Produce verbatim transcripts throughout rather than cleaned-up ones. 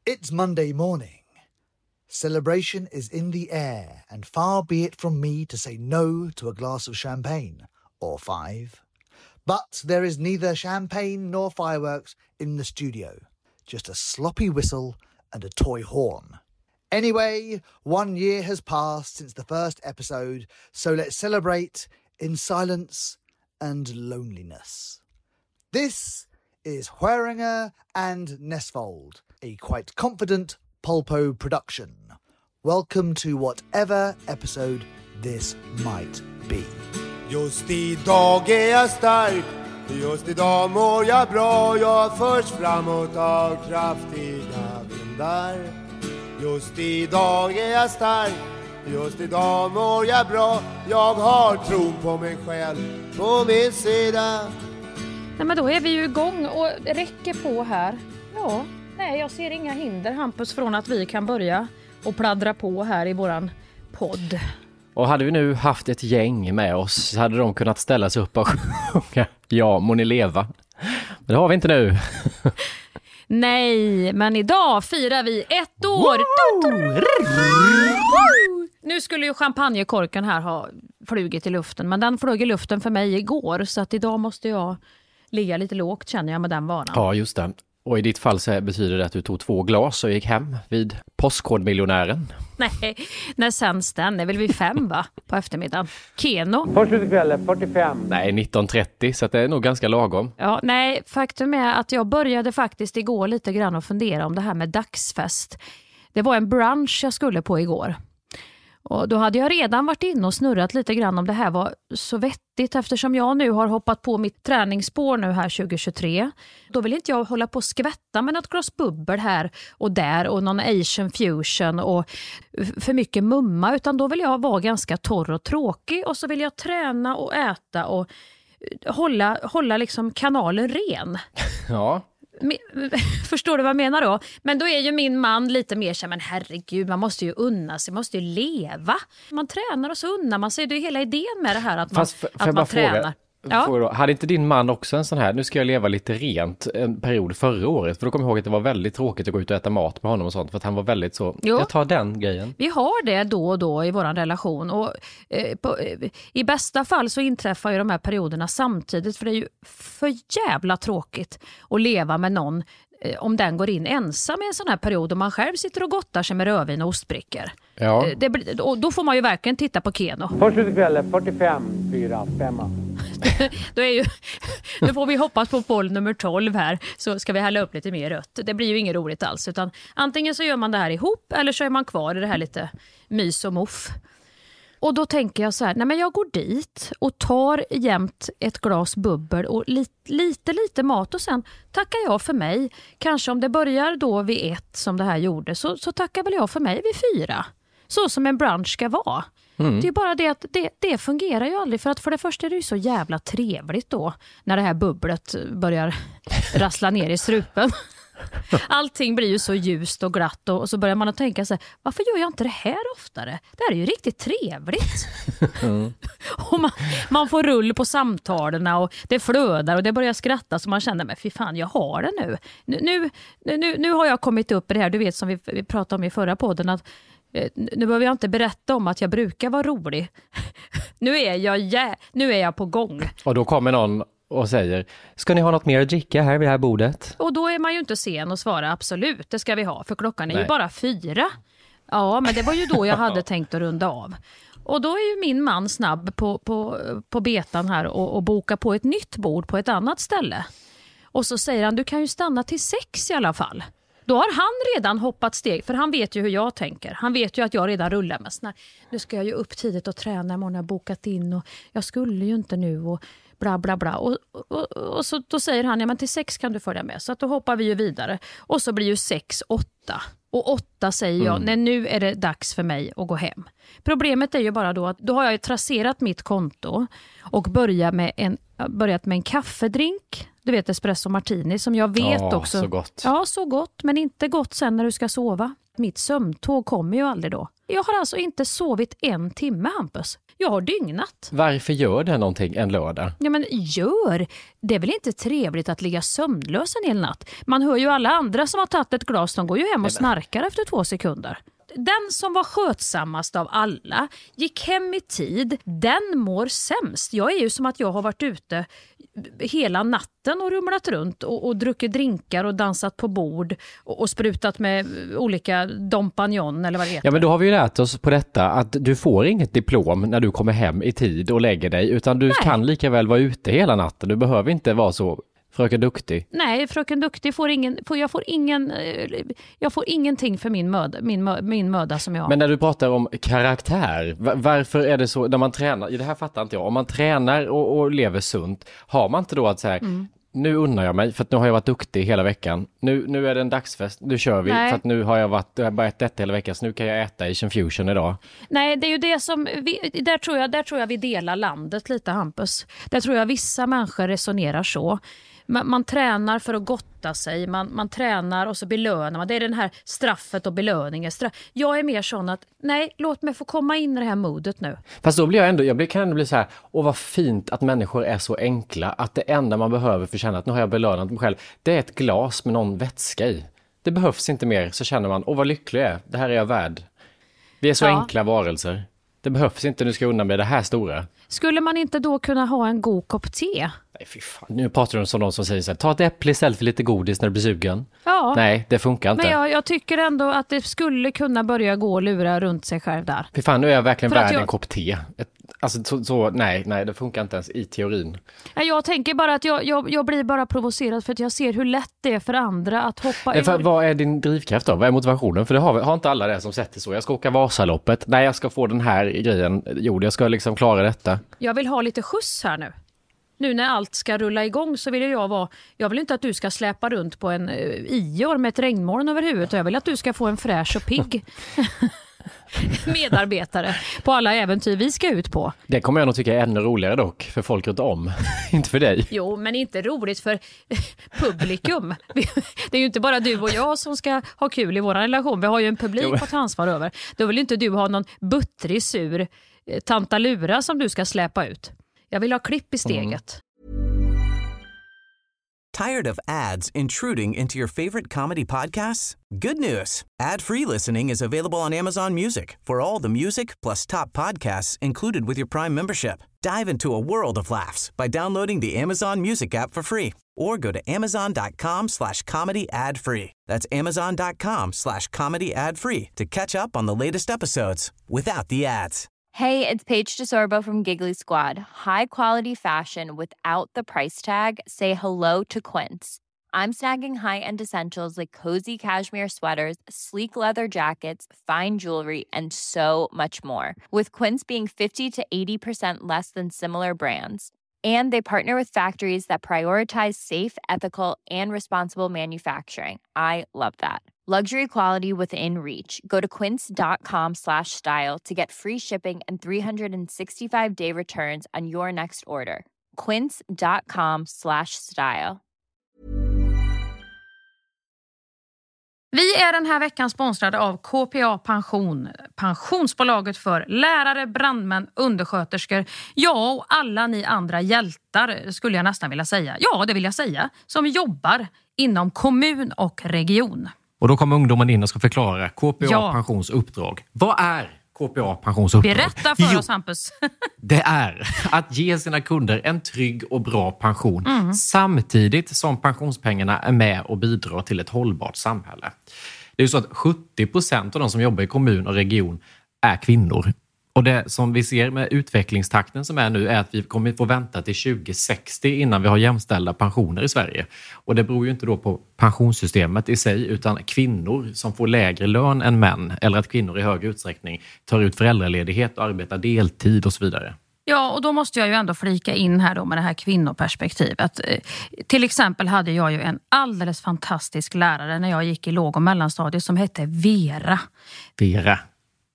It's Monday morning. Celebration is in the air, and far be it from me to say no to a glass of champagne, or five. But there is neither champagne nor fireworks in the studio, just a sloppy whistle and a toy horn. Anyway, one year has passed since the first episode, so let's celebrate in silence and loneliness. This is Hueringer and Nesvold, a quite confident Polpo production. Welcome to whatever episode this might be. Just idag är jag stark, just idag mår jag bra. Jag förs framåt av kraftiga vindar. Just idag är jag stark, just idag mår jag bra. Jag har tron på mig själv på min sida. Nej, men då är vi ju igång och räcker på här. Ja, nej, jag ser inga hinder, Hampus, från att vi kan börja och pladdra på här i våran podd. Och hade vi nu haft ett gäng med oss så hade de kunnat ställa sig upp och sjunga Ja, må ni leva. Men det har vi inte nu. Nej, men idag firar vi ett år. Nu skulle ju champagnekorken här ha flugit i luften, men den flög i luften för mig igår, så att idag måste jag ligga lite lågt, känner jag, med den vanan. Ja, just det. Och i ditt fall så betyder det att du tog två glas och gick hem vid Postkodmiljonären. Nej, när sänds den? Det är väl vid fem, va? På eftermiddagen. Keno. Först utkväll, fyrtiofem. Nej, nitton trettio, så att det är nog ganska lagom. Ja, nej, faktum är att jag började faktiskt igår lite grann och fundera om det här med dagsfest. Det var en brunch jag skulle på igår. Och då hade jag redan varit inne och snurrat lite grann om det här var så vettigt, eftersom jag nu har hoppat på mitt träningsspår nu här tjugo tjugotre. Då vill inte jag hålla på och skvätta med något glas bubbel här och där och någon Asian fusion och för mycket mumma, utan då vill jag vara ganska torr och tråkig, och så vill jag träna och äta och hålla, hålla liksom kanalen ren. Ja. Förstår du vad jag menar då? Men då är ju min man lite mer så, men herregud, man måste ju unna sig, man måste ju leva. Man tränar och så unnar man sig. Det är hela idén med det här att man, Fast för, att man tränar. Fråga, ja. då, hade inte din man också en sån här, nu ska jag leva lite rent, en period förra året? För då kommer jag ihåg att det var väldigt tråkigt att gå ut och äta mat med honom och sånt, för att han var väldigt så, jo. Jag tar den grejen. Vi har det då och då i våran relation, och eh, på, eh, i bästa fall så inträffar ju de här perioderna samtidigt, för det är ju för jävla tråkigt att leva med någon om den går in ensam i en sån här period och man själv sitter och gottar sig med rödvin och ostbrickor. Ja. Det, och då får man ju verkligen titta på Keno. Först utkväll, fyrtiofem, fyra, femma. Då är ju, nu får vi hoppas på boll nummer tolv här, så ska vi hälla upp lite mer rött. Det blir ju inget roligt alls, utan antingen så gör man det här ihop eller så är man kvar i det här lite mys och muff. Och då tänker jag så här, nej men jag går dit och tar jämt ett glas bubbel och lite, lite, lite mat, och sen tackar jag för mig. Kanske om det börjar då vid ett som det här gjorde, så, så tackar väl jag för mig vid fyra. Så som en brunch ska vara. Mm. Det är bara det att det, det fungerar ju aldrig, för att för det första är det ju så jävla trevligt då när det här bubblet börjar rassla ner i strupen. Allting blir ju så ljust och glatt, och så börjar man att tänka sig, varför gör jag inte det här oftare? Det här är ju riktigt trevligt. Mm. Och man, man får rull på samtalen och det flödar och det börjar skratta, så man känner, men fy fan, jag har det nu. Nu, nu, nu, nu har jag kommit upp i det här, du vet som vi, vi pratade om i förra podden, att nu behöver jag inte berätta om att jag brukar vara rolig. Nu är jag, ja, nu är jag på gång. Och då kommer någon och säger, ska ni ha något mer att dricka här vid det här bordet? Och då är man ju inte sen att svara, absolut, det ska vi ha, för klockan är Nej. ju bara fyra. Ja, men det var ju då jag hade tänkt att runda av. Och då är ju min man snabb på, på, på betan här och, och boka på ett nytt bord på ett annat ställe. Och så säger han, du kan ju stanna till sex i alla fall. Då har han redan hoppat steg, för han vet ju hur jag tänker. Han vet ju att jag redan rullar med såna, nu ska jag ju upp tidigt och träna, imorgon har jag bokat in och jag skulle ju inte nu och bla bla bla. Och, och, och så då säger han, ja men till sex kan du följa med. Så att då hoppar vi ju vidare. Och så blir ju sex åtta. Och åtta säger jag, mm. nej nu är det dags för mig att gå hem. Problemet är ju bara då att då har jag ju tracerat mitt konto och börjat med en, börjat med en kaffedrink Du vet espresso martini som jag vet oh, också. Så gott. Ja, så gott, men inte gott sen när du ska sova. Mitt sömntåg kommer ju aldrig då. Jag har alltså inte sovit en timme, Hampus. Jag har dygnat. Varför gör det någonting en lördag? Ja, men gör. Det är väl inte trevligt att ligga sömnlös en hel natt. Man hör ju alla andra som har tagit ett glas, de går ju hem och snarkar efter två sekunder. Den som var skötsammast av alla gick hem i tid, den mår sämst. Jag är ju som att jag har varit ute hela natten och rumlat runt och, och druckit drinkar och dansat på bord och, och sprutat med olika dompagnon eller vad det heter. Ja, men då har vi ju lärt oss på detta att du får inget diplom när du kommer hem i tid och lägger dig, utan du Nej. kan lika väl vara ute hela natten. Du behöver inte vara så Fröken Duktig. Nej, Fröken Duktig får ingen, får, jag får ingen, jag får ingenting för min möda, min, mö, min möda som jag har. Men när du pratar om karaktär, varför är det så när man tränar, i det här fattar inte jag, om man tränar och, och lever sunt, har man inte då att säga, mm. nu unnar jag mig för att nu har jag varit duktig hela veckan. Nu, nu är det en dagsfest, nu kör vi. Nej. För att nu har jag varit, jag har bara ätit detta hela veckan, så nu kan jag äta Asian Fusion idag. Nej, det är ju det som, vi, där, tror jag, där tror jag vi delar landet lite, Hampus. Där tror jag vissa människor resonerar så. Man, man tränar för att gotta sig, man, man tränar och så belönar man. Det är den här straffet och belöningen. Straff. Jag är mer sån att, nej, låt mig få komma in i det här modet nu. Fast då blir jag ändå, jag blir, kan ändå bli så här, åh vad fint att människor är så enkla, att det enda man behöver för att känna att nu har jag belönat mig själv, det är ett glas med någon vätska i. Det behövs inte mer, så känner man, åh vad lycklig jag är, det här är jag värd. Vi är så ja. enkla varelser. Det behövs inte, nu ska jag undan med det här stora. Skulle man inte då kunna ha en god kopp te? Nej, fy fan. Nu pratar du som någon som säger så här, ta ett äpple istället för lite godis när du blir sugen. Ja. Nej, det funkar inte. Men jag, jag tycker ändå att det skulle kunna börja gå och lura runt sig själv där. Fy fan, nu är jag verkligen för värd jag... en kopp te. Ett, alltså så, så, nej, nej, det funkar inte ens i teorin. Jag tänker bara att jag, jag, jag blir bara provocerad för att jag ser hur lätt det är för andra att hoppa nej, för, vad är din drivkraft då? Vad är motivationen? För det har, har inte alla det som sätter så. Jag ska åka Vasaloppet. Nej, jag ska få den här grejen gjord. Jag ska liksom klara detta. Jag vill ha lite skjuts här nu. Nu när allt ska rulla igång så vill jag vara, jag vill inte att du ska släppa runt på en uh, ior med ett regnmoln över huvudet. Jag vill att du ska få en fräsch och pigg medarbetare på alla äventyr vi ska ut på. Det kommer jag nog tycka är ännu roligare dock för folk runt om. Inte för dig. Jo, men inte roligt för publikum. Det är ju inte bara du och jag som ska ha kul i vår relation. Vi har ju en publik att ta ansvar över. Då vill inte du ha någon buttrig, sur eh, tantalura som du ska släppa ut. Jag vill ha klipp i steget. Mm. Tired of ads intruding into your favorite comedy podcasts? Good news. Ad-free listening is available on Amazon Music for all the music plus top podcasts included with your Prime membership. Dive into a world of laughs by downloading the Amazon Music app for free or go to amazon.com slash comedy ad free. That's amazon.com slash comedy ad free to catch up on the latest episodes without the ads. Hey, it's Paige DeSorbo from Giggly Squad. High quality fashion without the price tag. Say hello to Quince. I'm snagging high-end essentials like cozy cashmere sweaters, sleek leather jackets, fine jewelry, and so much more. With Quince being fifty to eighty percent less than similar brands. And they partner with factories that prioritize safe, ethical, and responsible manufacturing. I love that. Luxury quality within reach. Go to quince.com slash style to get free shipping and three sixty-five day returns on your next order. Quince.com slash style. Vi är den här veckan sponsrade av K P A Pension, pensionsbolaget för lärare, brandmän, undersköterskor, ja och alla ni andra hjältar skulle jag nästan vilja säga. Ja, det vill jag säga, som jobbar inom kommun och region. Och då kommer ungdomen in och ska förklara K P A ja. Pensions uppdrag. Vad är K P A Pensions uppdrag? Berätta för jo, oss, Hampus. Det är att ge sina kunder en trygg och bra pension mm. samtidigt som pensionspengarna är med och bidrar till ett hållbart samhälle. Det är ju så att sjuttio procent av de som jobbar i kommun och region är kvinnor. Och det som vi ser med utvecklingstakten som är nu är att vi kommer få vänta till tjugo sextio innan vi har jämställda pensioner i Sverige. Och det beror ju inte då på pensionssystemet i sig utan kvinnor som får lägre lön än män eller att kvinnor i högre utsträckning tar ut föräldraledighet och arbetar deltid och så vidare. Ja, och då måste jag ju ändå flika in här då med det här kvinnoperspektivet. Till exempel hade jag ju en alldeles fantastisk lärare när jag gick i låg- och mellanstadiet som hette Vera. Vera.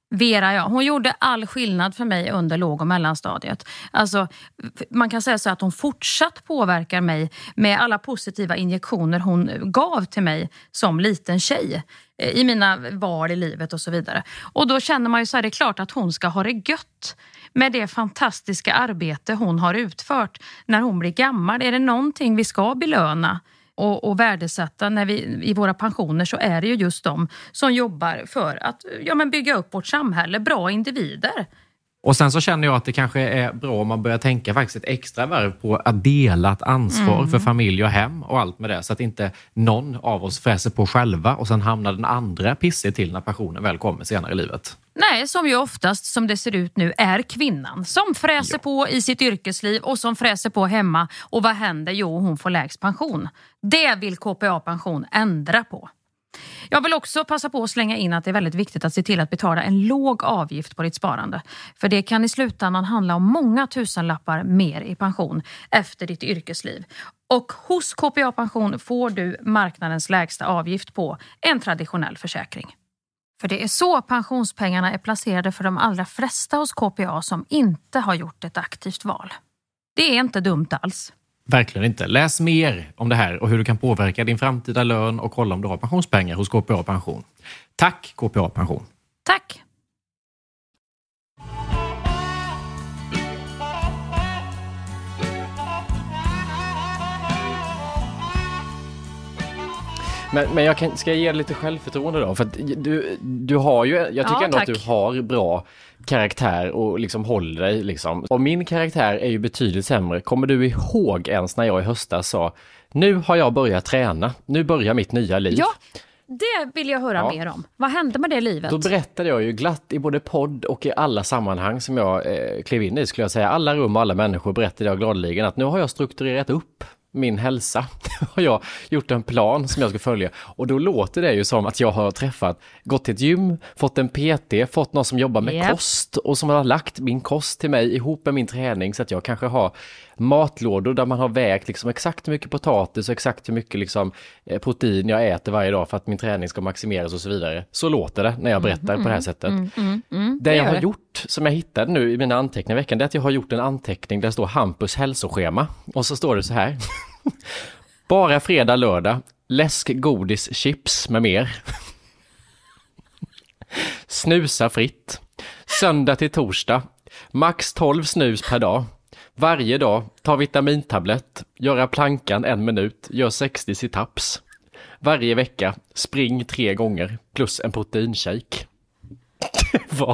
Vera, ja. Hon gjorde all skillnad för mig under låg- och mellanstadiet. Alltså, man kan säga så att hon fortsatt påverkar mig med alla positiva injektioner hon gav till mig som liten tjej i mina val i livet och så vidare. Och då känner man ju så här, det är klart att hon ska ha det gött med det fantastiska arbete hon har utfört när hon blir gammal. Är det någonting vi ska belöna och, och värdesätta när vi, i våra pensioner, så är det ju just de som jobbar för att ja, men bygga upp vårt samhälle, bra individer. Och sen så känner jag att det kanske är bra om man börjar tänka faktiskt ett extra varv på att dela ett ansvar mm. för familj och hem och allt med det. Så att inte någon av oss fräser på själva och sen hamnar den andra pissig till när pensionen väl kommer senare i livet. Nej, som ju oftast som det ser ut nu är kvinnan som fräser ja. på i sitt yrkesliv och som fräser på hemma. Och vad händer? Jo, hon får lägst pension. Det vill K P A-pension ändra på. Jag vill också passa på att slänga in att det är väldigt viktigt att se till att betala en låg avgift på ditt sparande. För det kan i slutändan handla om många tusenlappar mer i pension efter ditt yrkesliv. Och hos K P A-pension får du marknadens lägsta avgift på en traditionell försäkring. För det är så pensionspengarna är placerade för de allra flesta hos K P A som inte har gjort ett aktivt val. Det är inte dumt alls. Verkligen inte. Läs mer om det här och hur du kan påverka din framtida lön och kolla om du har pensionspengar hos K P A Pension. Tack K P A Pension. Tack. Men, men jag kan, ska jag ge dig lite självförtroende då? För att du, du har ju, jag tycker ja, ändå tack. att du har bra karaktär och liksom håller dig liksom. Och min karaktär är ju betydligt sämre. Kommer du ihåg ens när jag i höstas sa, nu har jag börjat träna, nu börjar mitt nya liv. Ja, det vill jag höra ja. mer om. Vad hände med det livet? Då berättade jag ju glatt i både podd och i alla sammanhang som jag eh, klev in i, skulle jag säga. Alla rum och alla människor berättade jag gladeligen att nu har jag strukturerat upp min hälsa. Har jag gjort en plan som jag ska följa. Och då låter det ju som att jag har träffat, gått till ett gym, fått en P T, fått någon som jobbar med yep. kost och som har lagt min kost till mig ihop med min träning, så att jag kanske har matlådor där man har vägt liksom exakt hur mycket potatis och exakt hur mycket liksom protein jag äter varje dag för att min träning ska maximeras och så vidare. Så låter det när jag berättar mm, på det här sättet. Mm, mm, mm, det, det jag har det. gjort, som jag hittade nu i mina anteckningar i veckan, det är att jag har gjort en anteckning där det står Hampus hälsoschema. Och så står det så här. Bara fredag, lördag, läsk, godis, chips med mer. Snusa fritt. Söndag till torsdag, max tolv snus per dag. Varje dag, ta vitamintablett, göra plankan en minut, gör sextio sit-ups. Varje vecka, spring tre gånger, plus en proteinshake. Det var...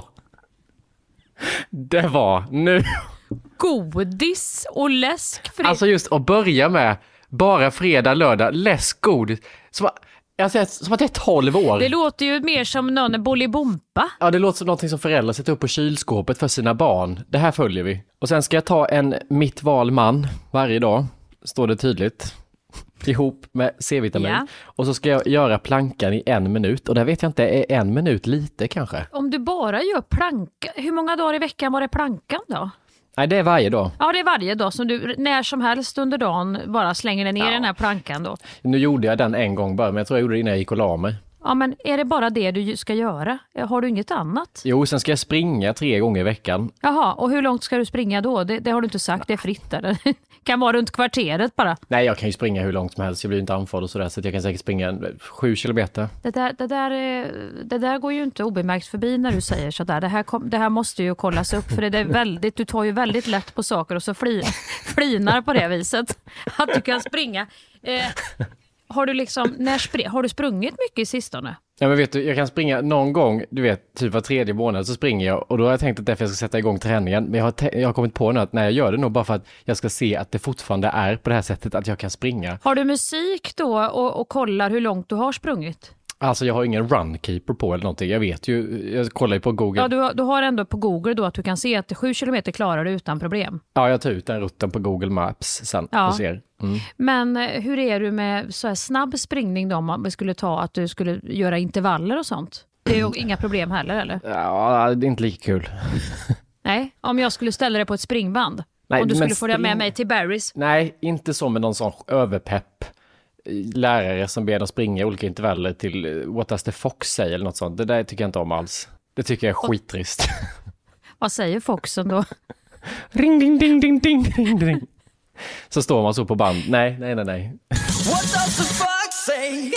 Det var nu... Godis och läsk fritt. Alltså just att börja med bara fredag, lördag, läsk, godis. Som, alltså, som att det är tolv år. Det låter ju mer som någon bolibompa. Ja, det låter som någonting som föräldrar sätter upp på kylskåpet för sina barn. Det här följer vi. Och sen ska jag ta en mitt val man varje dag. Står det tydligt. Ihop med C-vitamin. Yeah. Och så ska jag göra plankan i en minut. Och där vet jag inte, är en minut lite kanske? Om du bara gör planka, hur många dagar i veckan var det plankan då? Nej, det är varje dag. Ja, det är varje dag som du när som helst under dagen bara slänger ner ja. den här plankan då. Nu gjorde jag den en gång bara, men jag tror jag gjorde det innan jag gick och la mig. Ja, men är det bara det du ska göra? Har du inget annat? Jo, sen ska jag springa tre gånger i veckan. Jaha, och hur långt ska du springa då? Det, det har du inte sagt, det är fritt där. Kan vara runt kvarteret bara. Nej, jag kan ju springa hur långt som helst. Jag blir inte andfådd och sådär, så att jag kan säkert springa en, sju kilometer. Det där, det, där, det där går ju inte obemärkt förbi när du säger sådär. Det här, kom, det här måste ju kollas upp, för det är väldigt, du tar ju väldigt lätt på saker och så fli, flinar på det viset. Att du kan springa. Eh, har, du liksom, när spr- har du sprungit mycket i sistone? Ja, men vet du, jag kan springa någon gång, du vet, typ var tredje månad så springer jag, och då har jag tänkt att därför jag ska sätta igång träningen, men jag har, te- jag har kommit på nu att när jag gör det nog bara för att jag ska se att det fortfarande är på det här sättet att jag kan springa. Har du musik då och, och kollar hur långt du har sprungit? Alltså jag har ingen runkeeper på eller någonting, jag vet ju, jag kollar ju på Google. Ja, du har, du har ändå på Google då att du kan se att sju kilometer klarar du utan problem. Ja, jag tar ut den rutten på Google Maps sen ja. och ser. Mm. Men hur är du med så här snabb springning då, om vi skulle ta att du skulle göra intervaller och sånt? Det är ju inga problem heller, eller? Ja, det är inte lika kul. Nej, om jag skulle ställa dig på ett springband. Nej, om du skulle spring... få det med mig till Barry's. Nej, inte så med någon sån överpepp lärare som ber dem springa olika intervaller till What Does the Fox Say eller något sånt. Det där tycker jag inte om alls. Det tycker jag är skittrist. Vad säger Foxen då? Ring, ding, ding, ding, ding, ding, ding. Så står man så på band. Nej, nej, nej, nej. What does the fuck say?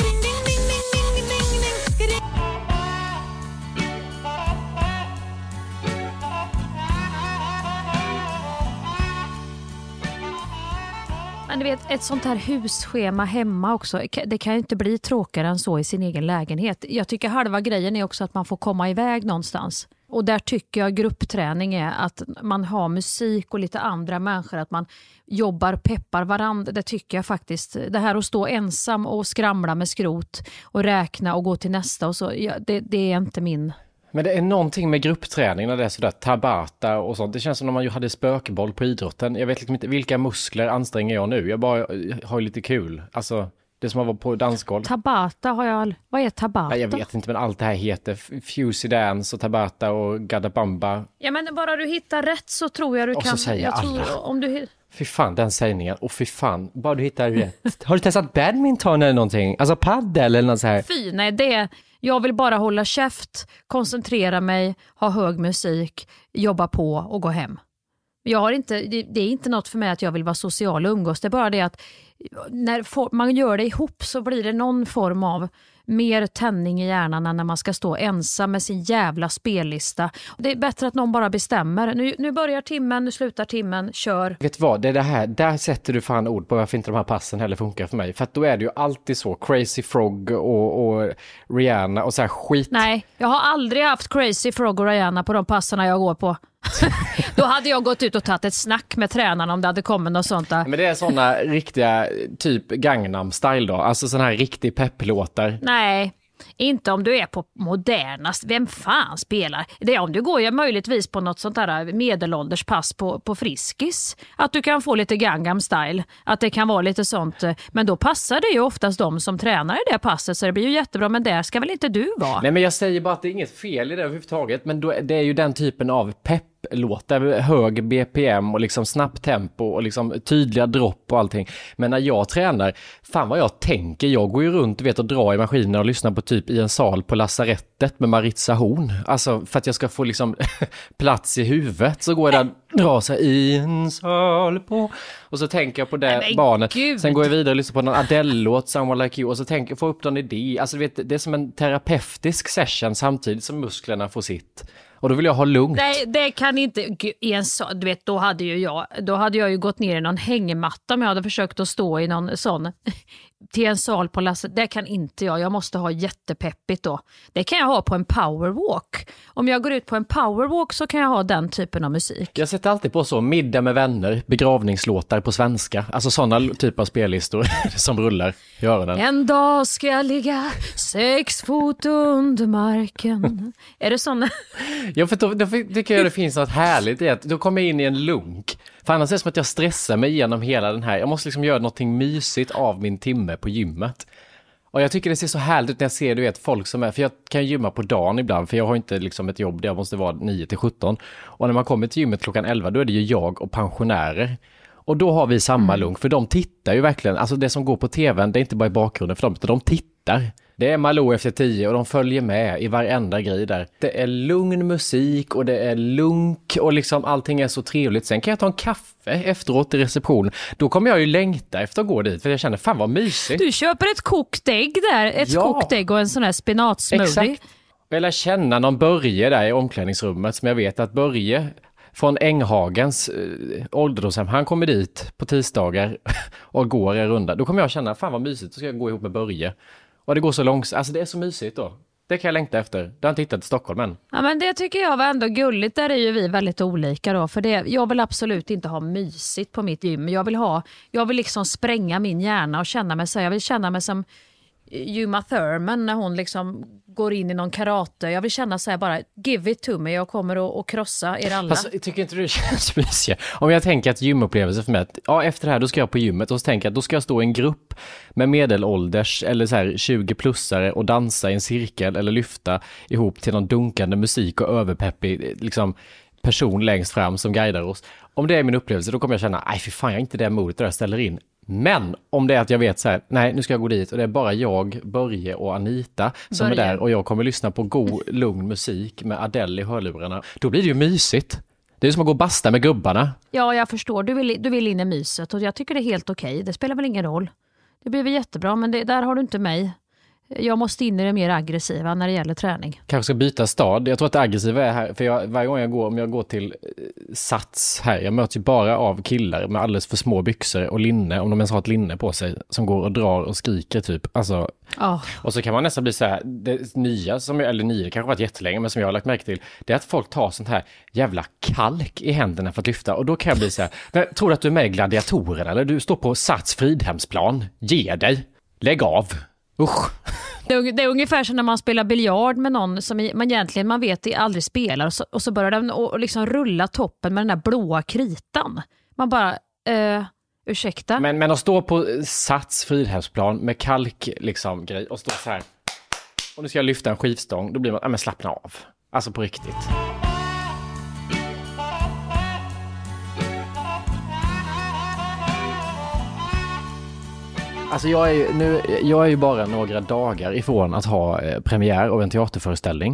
Men du vet, ett sånt här husschema hemma också, det kan ju inte bli tråkigare än så i sin egen lägenhet. Jag tycker halva grejen är också att man får komma iväg någonstans. Och där tycker jag gruppträning är att man har musik och lite andra människor, att man jobbar, peppar varandra. Det tycker jag faktiskt. Det här att stå ensam och skramla med skrot och räkna och gå till nästa och så, ja, det, det är inte min... Men det är någonting med gruppträning när det är sådär tabata och sånt. Det känns som när man ju hade spökboll på idrotten. Jag vet liksom inte vilka muskler anstränger jag nu. Jag bara har lite kul. Alltså, det som att vara på dansgolv. Tabata har jag... Vad är tabata? Jag vet inte, men allt det här heter Fusey Dance och tabata och Gadabamba. Ja, men bara du hittar rätt så tror jag du och kan... Och så säger jag alla. tror, om du... Fy fan, den sägningen. Och fy fan, bara du hittar rätt. Har du testat badminton eller någonting? Alltså paddel eller något så här? Fy, nej, det... Jag vill bara hålla käft, koncentrera mig, ha hög musik, jobba på och gå hem. Jag har inte, det, det är inte något för mig att jag vill vara social och umgås. Det är bara det att när for, man gör det ihop så blir det någon form av mer tändning i hjärnan än när man ska stå ensam med sin jävla spellista. Det är bättre att någon bara bestämmer. Nu, nu börjar timmen, nu slutar timmen, kör. Vet du vad, det är det här, där sätter du fan ord på varför inte de här passen heller funkar för mig. För att då är det ju alltid så, Crazy Frog och, och Rihanna och så här skit. Nej, jag har aldrig haft Crazy Frog och Rihanna på de passerna jag går på. Då hade jag gått ut och tagit ett snack med tränaren om det hade kommit något sånt där. Men det är såna riktiga typ Gangnam Style då, alltså såna här riktig pepplåtar. Nej, inte om du är på modernast. Vem fan spelar? Det är om du går ju möjligtvis på något sånt där medelålderspass på, på Friskis. Att du kan få lite Gangnam Style. Att det kan vara lite sånt. Men då passar det ju oftast de som tränar i det passet. Så det blir ju jättebra. Men där ska väl inte du vara? Nej, men jag säger bara att det är inget fel i det överhuvudtaget. Men då, det är ju den typen av pepp. Låter hög B P M och liksom snabbt tempo och liksom tydliga dropp och allting. Men när jag tränar, fan vad jag tänker, jag går ju runt, vet, och drar i maskinen och lyssnar på typ i en sal på lasarettet med Maritza Horn. Alltså för att jag ska få liksom plats i huvudet så går jag där och drar sig i en sal på, och så tänker jag på det Nej, barnet. Gud. Sen går jag vidare och lyssnar på någon Adele-låt, Someone Like You, och så tänker jag få upp någon idé. Alltså du vet, det är som en terapeutisk session samtidigt som musklerna får sitt. Och då vill jag ha lugnt. Nej, det kan inte i en så, du vet, då hade ju jag då hade jag ju gått ner i någon hängmatta om jag hade försökt att stå i någon sån till en sal på Lasse. Det kan inte jag. Jag måste ha jättepeppigt då. Det kan jag ha på en powerwalk. Om jag går ut på en powerwalk så kan jag ha den typen av musik. Jag sätter alltid på så middag med vänner, begravningslåtar på svenska. Alltså sådana typer av spellistor som rullar i öronen. En dag ska jag ligga sex fot under marken. Är det såna? Ja, för då, då tycker jag det finns något härligt i att då kommer jag in i en lunk. För annars är det som att jag stressar mig igenom hela den här. Jag måste liksom göra någonting mysigt av min timme på gymmet. Och jag tycker det ser så härligt ut när jag ser, du vet, folk som är... För jag kan gymma på dagen ibland, för jag har inte liksom ett jobb där jag måste vara nio till sjutton. Och när man kommer till gymmet klockan elva, då är det ju jag och pensionärer. Och då har vi samma Mm. lunk, för de tittar ju verkligen. Alltså det som går på tvn, det är inte bara i bakgrunden för dem, utan de tittar. Det är Malou efter tio och de följer med i varenda grej där. Det är lugn musik och det är lunk och liksom allting är så trevligt. Sen kan jag ta en kaffe efteråt i reception. Då kommer jag ju längta efter att gå dit, för jag känner, fan vad mysigt. Du köper ett kokt ägg där. Ett Ja. kokt ägg och en sån här spinatsmoothie. Exakt. Eller känna någon Börje där i omklädningsrummet som jag vet att Börje från Änghagens eh, ålderdomshem, han kommer dit på tisdagar och går en runda. Då kommer jag känna, fan vad mysigt, då ska jag gå ihop med Börje. Och det går så långsamt, alltså det är så mysigt då. Det kan jag längta efter. Det har inte hittat i Stockholm än. Ja, men det tycker jag var ändå gulligt. Där är ju vi väldigt olika då. För det, jag vill absolut inte ha mysigt på mitt gym. Jag vill ha, jag vill liksom spränga min hjärna och känna mig så. Jag vill känna mig som Uma Thurman när hon liksom går in i någon karate. Jag vill känna så här bara, give it to me. Jag kommer att, att krossa er alla. Alltså, tycker inte du det känns mysigt? Om jag tänker att gymupplevelse för mig, att ja, efter det här då ska jag på gymmet och så tänker jag att då ska jag stå i en grupp med medelålders eller så här tjugo-plussare och dansa i en cirkel eller lyfta ihop till någon dunkande musik och överpeppig liksom person längst fram som guidar oss. Om det är min upplevelse, då kommer jag känna, nej för fan, jag är inte det modet där jag ställer in Men om det är att jag vet så här, nej nu ska jag gå dit och det är bara jag, Börje och Anita som Börje. är där och jag kommer lyssna på god, lugn musik med Adele i hörlurarna. Då blir det ju mysigt. Det är som att gå och basta med gubbarna. Ja, jag förstår. Du vill, du vill in i myset och jag tycker det är helt okej. Det spelar väl ingen roll. Det blir väl jättebra, men det, där har du inte mig. Jag måste in i det mer aggressiva när det gäller träning. Kanske ska byta stad. Jag tror att det aggressiva är här, för jag, varje gång jag går, om jag går till Sats här, jag möts ju bara av killar med alldeles för små byxor och linne, om de ens har ett linne på sig, som går och drar och skriker typ. Alltså, oh. Och så kan man nästan bli så här, det nya, som, eller nya, det kanske varit jättelänge, men som jag har lagt märke till, det är att folk tar sånt här jävla kalk i händerna för att lyfta. Och då kan jag bli så här, men, tror du att du är med i Gladiatorerna eller du står på Sats Fridhemsplan? Ge dig! Lägg av! Usch! Det är, det är ungefär som när man spelar biljard med någon som man egentligen man vet aldrig spelar och så, och så börjar den och liksom rulla toppen med den där blåa kritan. Man bara, eh, ursäkta. Men, men att stå på Sats Fridhemsplan med kalk liksom grej och stå så här, och nu ska jag lyfta en skivstång, då blir man, ja men slappna av. Alltså på riktigt. Alltså jag är, ju, nu, jag är ju bara några dagar ifrån att ha eh, premiär av en teaterföreställning.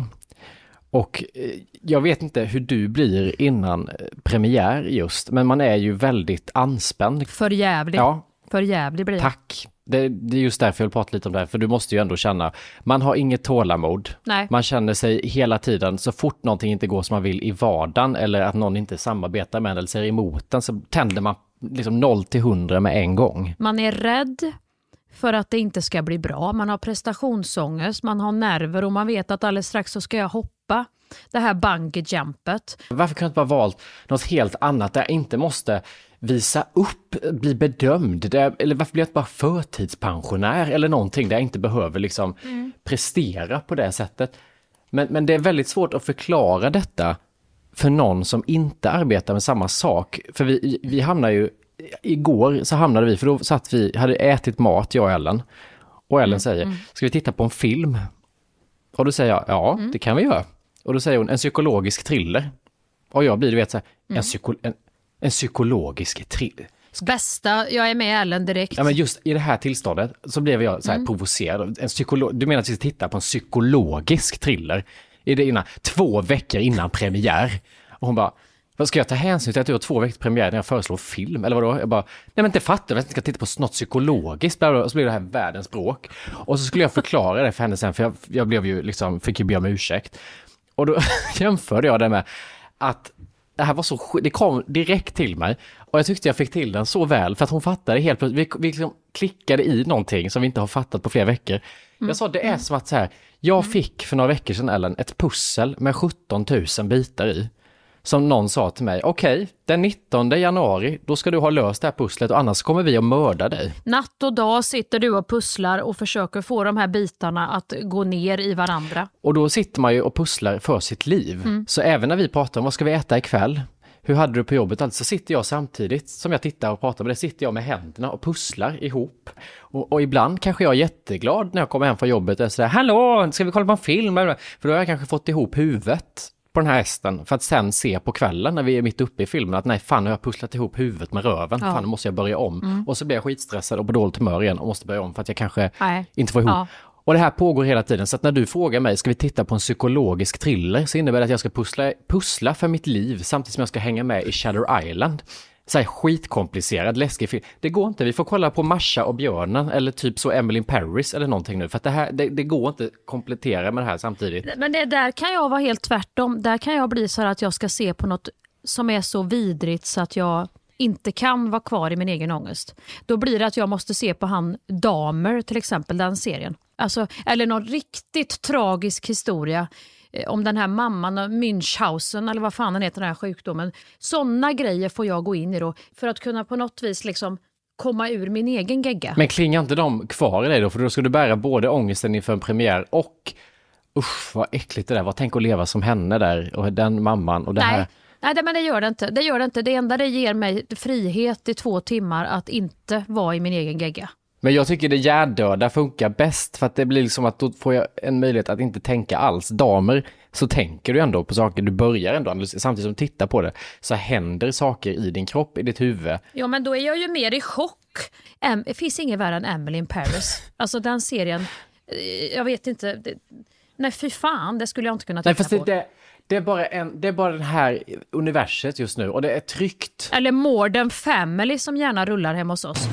Och eh, jag vet inte hur du blir innan eh, premiär just, men man är ju väldigt anspänd. För jävlig. Ja. För jävlig blir det. Tack. Det, det är just därför jag vill prata lite om det här, för du måste ju ändå känna, man har inget tålamod. Nej. Man känner sig hela tiden, så fort någonting inte går som man vill i vardagen eller att någon inte samarbetar med en eller säger emot den, så tänder man liksom noll till hundra med en gång. Man är rädd för att det inte ska bli bra. Man har prestationsångest, man har nerver och man vet att alldeles strax så ska jag hoppa det här bungee-jumpet. Varför kan jag inte bara valt något helt annat där jag inte måste visa upp, bli bedömd? Där, eller varför blir jag inte bara förtidspensionär eller någonting där jag inte behöver liksom mm. prestera på det sättet? Men, men det är väldigt svårt att förklara detta för någon som inte arbetar med samma sak. För vi, vi hamnar ju igår så hamnade vi, för då satt vi, hade ätit mat, jag och Ellen. Och Ellen mm, säger, mm. ska vi titta på en film? Och då säger jag, ja, mm. det kan vi göra. Och då säger hon, en psykologisk thriller. Och jag blir, du vet, så här, mm. en, psyko, en, en psykologisk thriller. Bästa, jag är med Ellen direkt. Ja, men just i det här tillståndet så blev jag så här mm. provocerad. En psykolo- du menar att vi ska titta på en psykologisk thriller? Är det innan, två veckor innan premiär? Och hon bara, vad ska jag ta hänsyn till att du har två veckor premiär när jag föreslår film? Eller vadå? Jag bara, nej men inte fattar, jag ska titta på något psykologiskt. Och så blir det här världens språk. Och så skulle jag förklara det för henne sen, för jag, jag blev ju liksom, fick ju be om ursäkt. Och då jämförde jag det med att det här var så, det kom direkt till mig. Och jag tyckte jag fick till den så väl, för att hon fattade helt plötsligt, vi, vi liksom klickade i någonting som vi inte har fattat på flera veckor. Mm. Jag sa, det är som att så här, jag fick för några veckor sedan, Ellen, ett pussel med sjutton tusen bitar i. Som någon sa till mig, okej, okay, den nittonde januari, då ska du ha löst det här pusslet och annars kommer vi att mörda dig. Natt och dag sitter du och pusslar och försöker få de här bitarna att gå ner i varandra. Och då sitter man ju och pusslar för sitt liv. Mm. Så även när vi pratar om vad ska vi äta ikväll, hur hade du på jobbet, alltså sitter jag samtidigt som jag tittar och pratar med det, sitter jag med händerna och pusslar ihop. Och, och ibland kanske jag är jätteglad när jag kommer hem från jobbet och säger, hallå, ska vi kolla på en film? För då har jag kanske fått ihop huvudet på den här hästen för att sen se på kvällen när vi är mitt uppe i filmen att nej fan, jag har pusslat ihop huvudet med röven, ja. Fan, nu måste jag börja om. Mm. Och så blir jag skitstressad och på dåligt humör igen och måste börja om för att jag kanske nej. inte får ihop. Ja. Och det här pågår hela tiden, så att när du frågar mig, ska vi titta på en psykologisk thriller, så innebär det att jag ska pussla, pussla för mitt liv samtidigt som jag ska hänga med i Shutter Island. Så här skitkomplicerad, läskig film. Det går inte, vi får kolla på Marsha och björnen eller typ så Emily in Paris eller någonting nu. För att det här, det, det går inte att komplettera med det här samtidigt. Men det där kan jag vara helt tvärtom. Där kan jag bli så här att jag ska se på något som är så vidrigt så att jag inte kan vara kvar i min egen ångest. Då blir det att jag måste se på han Dahmer till exempel, den serien. Alltså, eller någon riktigt tragisk historia om den här mamman Münchhausen eller vad fan den heter, den här sjukdomen. Sådana grejer får jag gå in i då för att kunna på något vis liksom komma ur min egen gegga. Men klingar inte de kvar i dig då? För då ska du bära både ångesten inför en premiär och usch vad äckligt det där. Vad tänk att leva som henne där och den mamman och det Nej. här. Nej, men det gör det inte. Det gör det inte. Det enda det ger mig frihet i två timmar att inte vara i min egen gegga. Men jag tycker det hjärndöda funkar bäst för att det blir liksom att då får jag en möjlighet att inte tänka alls. Damer, så tänker du ändå på saker, du börjar ändå analysera, samtidigt som du tittar på det så händer saker i din kropp, i ditt huvud. Ja, men då är jag ju mer i chock. Em, det finns ingen värre än Emily in Paris. Alltså den serien, jag vet inte, det, nej fy fan, det skulle jag inte kunna titta nej, fast på. Det, det, det, är bara en, det är bara den här universet just nu och det är tryggt. Eller Modern Family som gärna rullar hemma hos oss.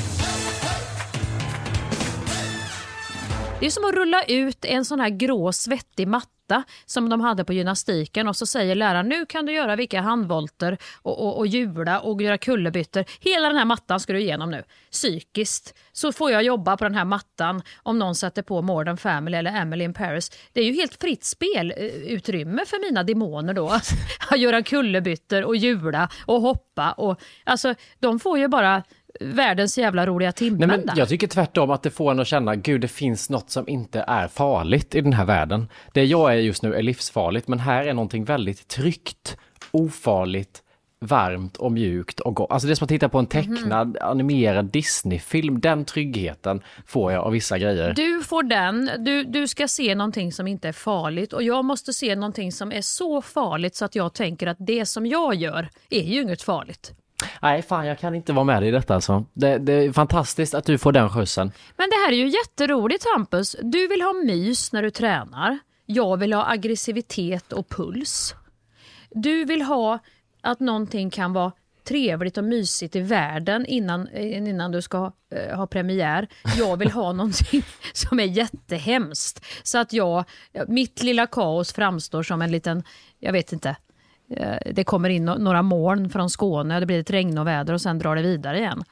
Det är som att rulla ut en sån här grå svettig matta som de hade på gymnastiken och så säger läraren, nu kan du göra vilka handvolter och, och, och hjula och göra kullerbyttor. Hela den här mattan ska du igenom nu. Psykiskt så får jag jobba på den här mattan om någon sätter på Modern Family eller Emily in Paris. Det är ju helt fritt spelutrymme för mina demoner då. Att göra kullerbyttor och hjula och hoppa. Och, alltså, de får ju bara världens jävla roliga timmar. Nej, men jag tycker tvärtom att det får en att känna, gud det finns något som inte är farligt i den här världen. Det jag är just nu är livsfarligt, men här är någonting väldigt tryggt, ofarligt, varmt och mjukt och gott. Alltså det är som att titta på en tecknad, mm. animerad Disney-film. Den tryggheten får jag av vissa grejer. Du får den. Du, du ska se någonting som inte är farligt och jag måste se någonting som är så farligt så att jag tänker att det som jag gör är ju inget farligt. Nej, fan, jag kan inte vara med i detta alltså. Det, det är fantastiskt att du får den skjutsen. Men det här är ju jätteroligt, Hampus. Du vill ha mys när du tränar. Jag vill ha aggressivitet och puls. Du vill ha att någonting kan vara trevligt och mysigt i världen innan, innan du ska uh, ha premiär. Jag vill ha någonting som är jättehemskt. Så att jag, mitt lilla kaos framstår som en liten, jag vet inte, det kommer in några moln från Skåne, det blir ett regn och väder och sen drar det vidare igen.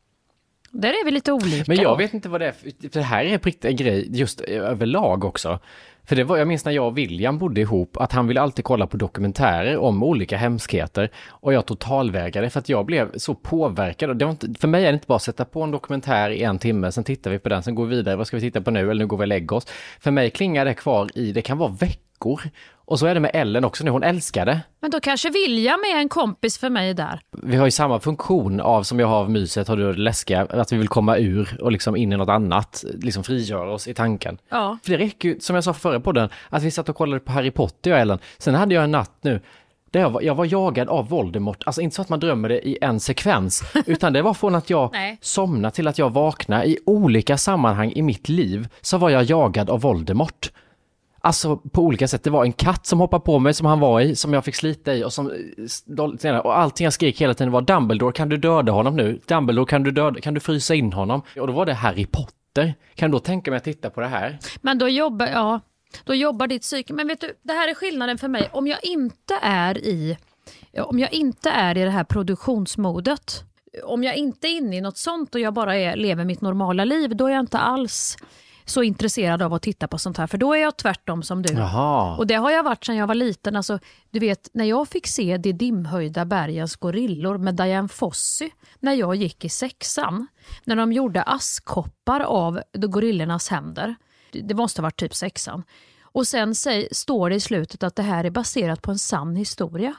Där är vi lite olika. Men jag vet inte vad det är, för det här är riktigt en grej just överlag också. För det var, jag minns när jag och William bodde ihop att han ville alltid kolla på dokumentärer om olika hemskheter och jag totalvägrade för att jag blev så påverkad. Och det var inte, för mig är det inte bara att sätta på en dokumentär i en timme, sen tittar vi på den, sen går vi vidare, vad ska vi titta på nu eller nu går vi och lägger oss. För mig klingar det kvar i, det kan vara veckor. Och så är det med Ellen också nu, hon älskar det. Men då kanske William är en kompis för mig där. Vi har ju samma funktion av som jag har av myset, har du det läskiga, att vi vill komma ur och liksom in i något annat, liksom frigöra oss i tanken. Ja. För det räcker ju, som jag sa förra podden, att vi satt och kollade på Harry Potter och Ellen. Sen hade jag en natt nu där jag var, jag var jagad av Voldemort. Alltså inte så att man drömmer det i en sekvens, utan det var från att jag somnade till att jag vaknade. I olika sammanhang i mitt liv så var jag jagad av Voldemort. Alltså på olika sätt. Det var en katt som hoppade på mig som han var i, som jag fick slita i och som och allting jag skrek hela tiden var Dumbledore, kan du döda honom nu? Dumbledore, kan du döda, kan du frysa in honom? Och då var det Harry Potter. Kan du då tänka mig att titta på det här? Men då jobbar, ja, då jobbar ditt psyke. Men vet du, det här är skillnaden för mig. Om jag inte är i om jag inte är i det här produktionsmodet, om jag inte är inne i något sånt och jag bara är, lever mitt normala liv, då är jag inte alls så intresserad av att titta på sånt här. För då är jag tvärtom som du. Jaha. Och det har jag varit sedan jag var liten. Alltså, du vet, när jag fick se De dimhöjda bergens gorillor med Diane Fossey när jag gick i sexan. När de gjorde askkoppar av de gorillornas händer. Det måste ha varit typ sexan. Och sen säg, står det i slutet att det här är baserat på en sann historia.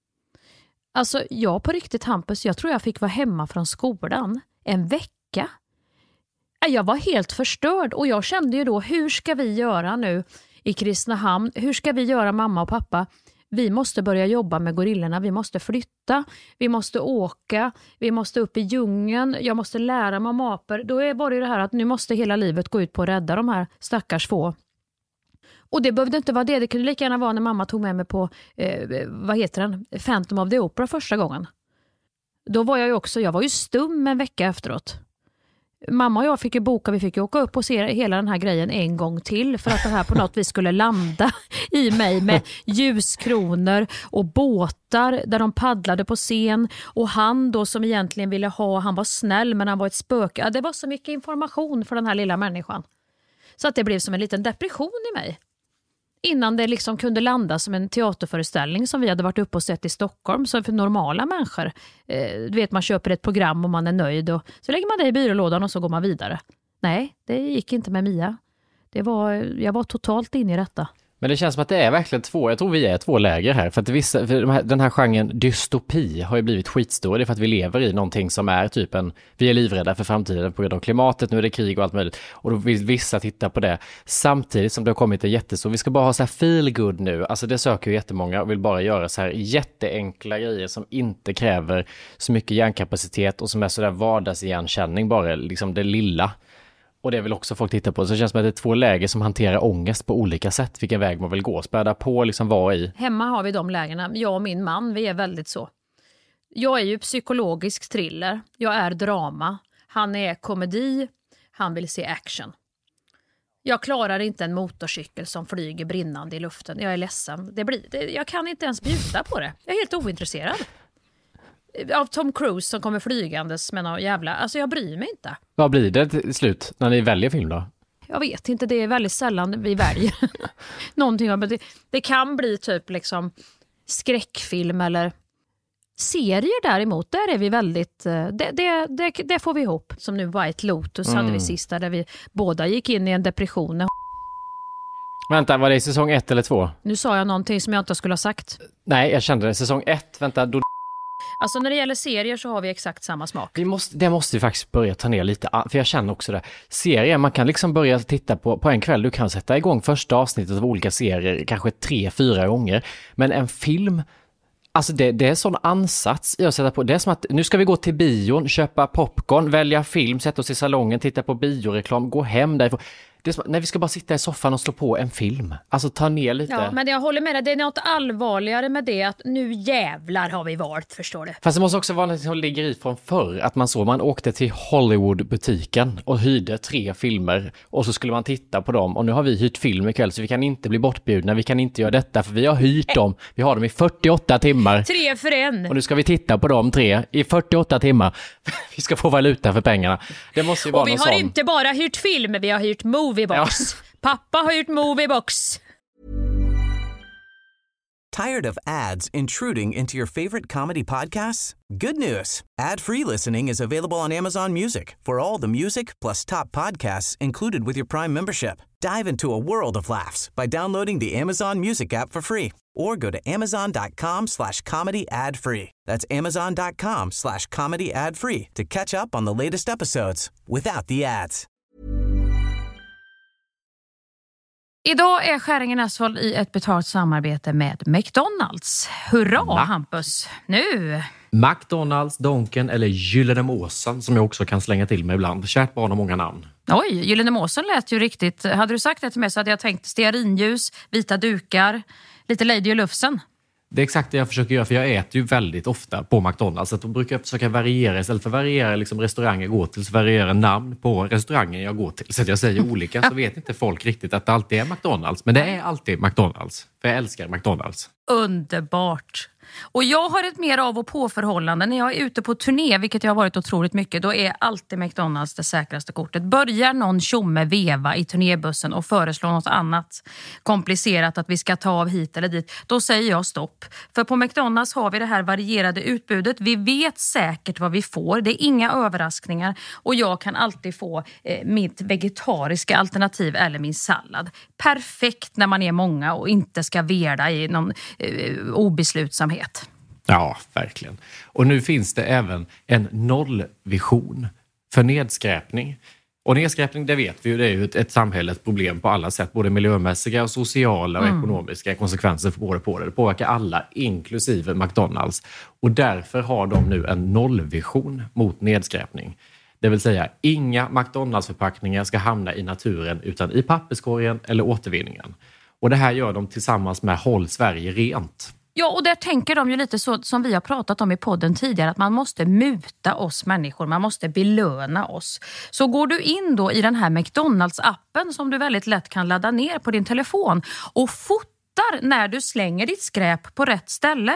Alltså, jag på riktigt, Hampus, jag tror jag fick vara hemma från skolan en vecka. Jag var helt förstörd och jag kände ju då, hur ska vi göra nu i Kristinehamn? Hur ska vi göra, mamma och pappa? Vi måste börja jobba med gorillorna, vi måste flytta, vi måste åka, vi måste upp i djungeln, jag måste lära mig om apor. Då är bara det här att nu måste hela livet gå ut på att rädda de här stackars få. Och det behövde inte vara det, det kunde lika gärna vara när mamma tog med mig på, eh, vad heter den, Phantom of the Opera första gången. Då var jag ju också, jag var ju stum en vecka efteråt. Mamma och jag fick ju boka, vi fick ju åka upp och se hela den här grejen en gång till för att det här på något vis skulle landa i mig med ljuskronor och båtar där de paddlade på scen och han då som egentligen ville ha, han var snäll men han var ett spöke. Ja, det var så mycket information för den här lilla människan. Så att det blev som en liten depression i mig. Innan det liksom kunde landa som en teaterföreställning som vi hade varit uppe och sett i Stockholm. Så för normala människor, eh, du vet, man köper ett program och man är nöjd och så lägger man det i byrålådan och så går man vidare. Nej, det gick inte med Mia. Det var, jag var totalt inne i detta. Men det känns som att det är verkligen två, jag tror vi är två läger här. För att vissa, för de här, den här genren dystopi har ju blivit skitstor. Det är för att vi lever i någonting som är typ en, vi är livrädda för framtiden på grund av klimatet, nu är det krig och allt möjligt. Och då vill vissa titta på det samtidigt som det har kommit en jättestor, vi ska bara ha så här feel good nu. Alltså det söker ju jättemånga och vill bara göra så här jätteenkla grejer som inte kräver så mycket hjärnkapacitet och som är så där vardagsigenkänning, bara liksom det lilla. Och det vill också folk titta på. Så det känns som att det är två läger som hanterar ångest på olika sätt. Vilken väg man vill gå. Späda på, liksom vara i. Hemma har vi de lägena. Jag och min man, vi är väldigt så. Jag är ju psykologisk thriller. Jag är drama. Han är komedi. Han vill se action. Jag klarar inte en motorcykel som flyger brinnande i luften. Jag är ledsen. Det blir, det, jag kan inte ens bjuda på det. Jag är helt ointresserad. Av Tom Cruise som kommer flygandes med någon jävla... Alltså jag bryr mig inte. Vad blir det till slut när ni väljer film då? Jag vet inte, det är väldigt sällan vi väljer någonting. Men det, det kan bli typ liksom skräckfilm eller serier däremot. Där är vi väldigt... Det, det, det, det får vi ihop. Som nu White Lotus mm. hade vi sista där vi båda gick in i en depression. Vänta, var det i säsong ett eller två? Nu sa jag någonting som jag inte skulle ha sagt. Nej, jag kände det. Säsong ett, vänta, då... Alltså när det gäller serier så har vi exakt samma smak. Vi måste, det måste vi faktiskt börja ta ner lite, för jag känner också det. Serier, man kan liksom börja titta på, på en kväll, du kan sätta igång första avsnittet av olika serier, kanske tre, fyra gånger. Men en film, alltså det, det är sån ansats jag sätter på. Det är som att nu ska vi gå till bion, köpa popcorn, välja film, sätta oss i salongen, titta på bioreklam, gå hem därifrån. Det är som, nej, vi ska bara sitta i soffan och slå på en film. Alltså ta ner lite. Ja, men jag håller med dig. Det är något allvarligare med det att nu jävlar har vi valt, förstår du. Fast det måste också vara något som ligger i från förr. Att man så, man åkte till Hollywood-butiken och hyrde tre filmer. Och så skulle man titta på dem. Och nu har vi hyrt film ikväll så vi kan inte bli bortbjudna. Vi kan inte göra detta för vi har hyrt dem. Vi har dem i fyrtioåtta timmar. Tre för en. Och nu ska vi titta på dem tre i fyrtioåtta timmar. Vi ska få valuta för pengarna. Det måste ju vara och vi någon har sån... inte bara hyrt film, vi har hyrt Moviebox. Ja. Pappa har gjort Moviebox. Tired of ads intruding into your favorite comedy podcasts? Good news. Ad-free listening is available on Amazon Music for all the music plus top podcasts included with your Prime membership. Dive into a world of laughs by downloading the Amazon Music app for free or go to amazon.com slash comedy ad free. That's amazon.com slash comedy ad free to catch up on the latest episodes without the ads. Idag är Skäringen Asphalt i ett betalt samarbete med McDonalds. Hurra, Ma- Hampus! Nu! McDonalds, Donken eller Gyllene Måsen som jag också kan slänga till mig ibland. Kärt barn och många namn. Oj, Gyllene Måsen lät ju riktigt. Hade du sagt det till mig så hade jag tänkt stearinljus, vita dukar, lite Lady och Lufsen. Det är exakt det jag försöker göra, för jag äter ju väldigt ofta på McDonalds. Så då brukar jag försöka variera, istället för att variera liksom restauranger jag går till, så variera namn på restaurangen jag går till. Så att jag säger olika, så vet inte folk riktigt att det alltid är McDonalds. Men det är alltid McDonalds, för jag älskar McDonalds. Underbart! Och jag har ett mer av och på-förhållande. När jag är ute på turné, vilket jag har varit otroligt mycket, då är alltid McDonalds det säkraste kortet. Börjar någon tjomme veva i turnébussen och föreslår något annat komplicerat att vi ska ta av hit eller dit, då säger jag stopp. För på McDonalds har vi det här varierade utbudet. Vi vet säkert vad vi får. Det är inga överraskningar. Och jag kan alltid få eh, mitt vegetariska alternativ eller min sallad. Perfekt när man är många och inte ska veda i någon eh, obeslutsamhet. Ja, verkligen. Och nu finns det även en nollvision för nedskräpning. Och nedskräpning, det vet vi ju, det är ju ett, ett samhällets problem på alla sätt. Både miljömässiga och sociala och mm. ekonomiska konsekvenser både på det. Det påverkar alla, inklusive McDonalds. Och därför har de nu en nollvision mot nedskräpning. Det vill säga, inga McDonalds-förpackningar ska hamna i naturen utan i papperskorgen eller återvinningen. Och det här gör de tillsammans med Håll Sverige rent. Ja, och där tänker de ju lite så som vi har pratat om i podden tidigare, att man måste muta oss människor, man måste belöna oss. Så går du in då i den här McDonalds-appen som du väldigt lätt kan ladda ner på din telefon och fotar när du slänger ditt skräp på rätt ställe,